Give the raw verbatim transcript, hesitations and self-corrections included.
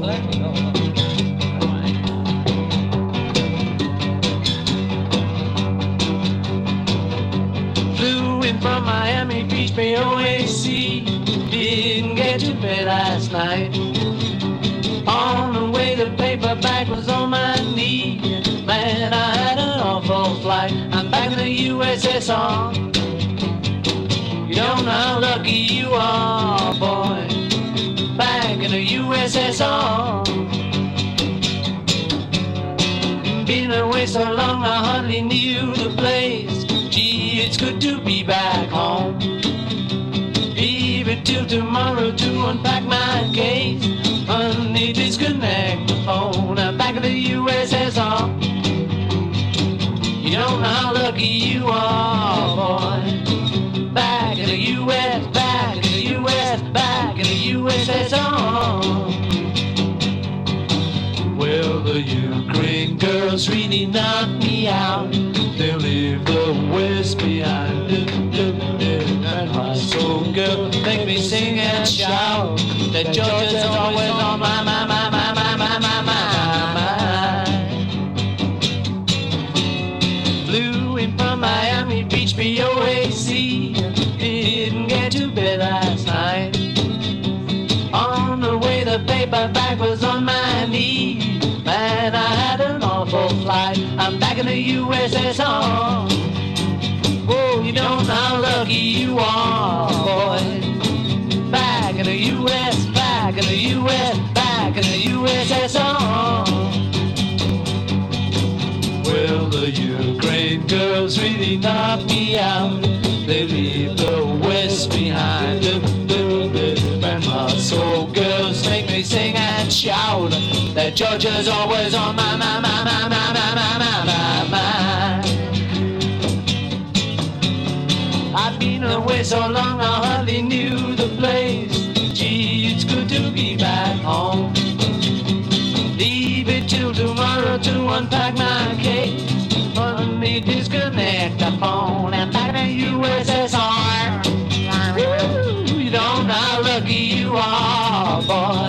Flew in from Miami Beach, by O A C. Didn't get to bed last night. On the way, the paperback was on my knee. Man, I had an awful flight. I'm back in the U S S R. You don't know how lucky you are, boy. Back in the U S S R. Been away so long, I hardly knew the place. Gee, it's good to be back home. Leave it till tomorrow to unpack my case. Honey, disconnect the phone. I'm back in the U S S R. You don't know how lucky you are, boy. Back in the U S, back in the U S, back in the U S S R. Well, the Ukraine girls really knocked me out. They'll leave the West behind. And my soul girl make me sing and shout that Georgia's always on my, my, my, my, my, my, my, my, my. Flew in from Miami Beach, B O A C. Didn't get to bed last night. On the way, the paperback was on my knee. Man, I had an awful flight. I'm back in the U S S R. Oh, you don't know how lucky you are, boy. Back in the U S, back in the U S, back in the U S S R. Well, the Ukraine girls really knocked me out. They leave the West behind. And my soul girls make me sing and shout that Georgia's always on my, my, my, my, my, my, my, my, my, my. I've been away so long, I hardly knew the place. Gee, it's good to be back home. Leave it till tomorrow to unpack my case. Let me disconnect the phone and back to U S S R. Woo, you don't know how lucky you are, boy.